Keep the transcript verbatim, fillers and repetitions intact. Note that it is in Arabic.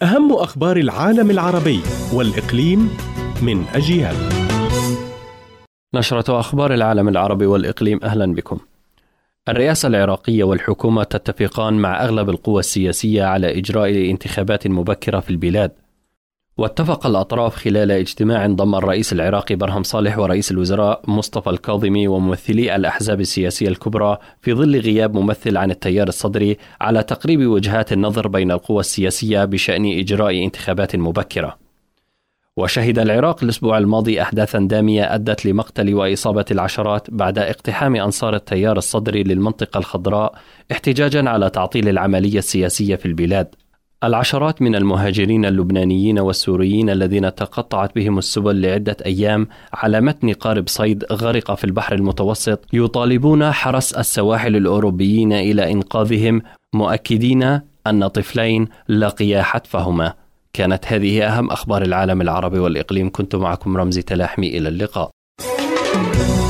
أهم أخبار العالم العربي والإقليم من أجيال. نشرة أخبار العالم العربي والإقليم، أهلا بكم. الرئاسة العراقية والحكومة تتفقان مع أغلب القوى السياسية على إجراء انتخابات مبكرة في البلاد. واتفق الأطراف خلال اجتماع ضم الرئيس العراقي برهم صالح ورئيس الوزراء مصطفى الكاظمي وممثلي الأحزاب السياسية الكبرى في ظل غياب ممثل عن التيار الصدري على تقريب وجهات النظر بين القوى السياسية بشأن إجراء انتخابات مبكرة. وشهد العراق الأسبوع الماضي أحداثا دامية أدت لمقتل وإصابة العشرات بعد اقتحام أنصار التيار الصدري للمنطقة الخضراء احتجاجا على تعطيل العملية السياسية في البلاد. العشرات من المهاجرين اللبنانيين والسوريين الذين تقطعت بهم السبل لعدة أيام على متن قارب صيد غرق في البحر المتوسط يطالبون حرس السواحل الأوروبيين إلى إنقاذهم، مؤكدين أن طفلين لقيا حتفهما. كانت هذه أهم أخبار العالم العربي والإقليم. كنت معكم رمزي تلاحمي، إلى اللقاء.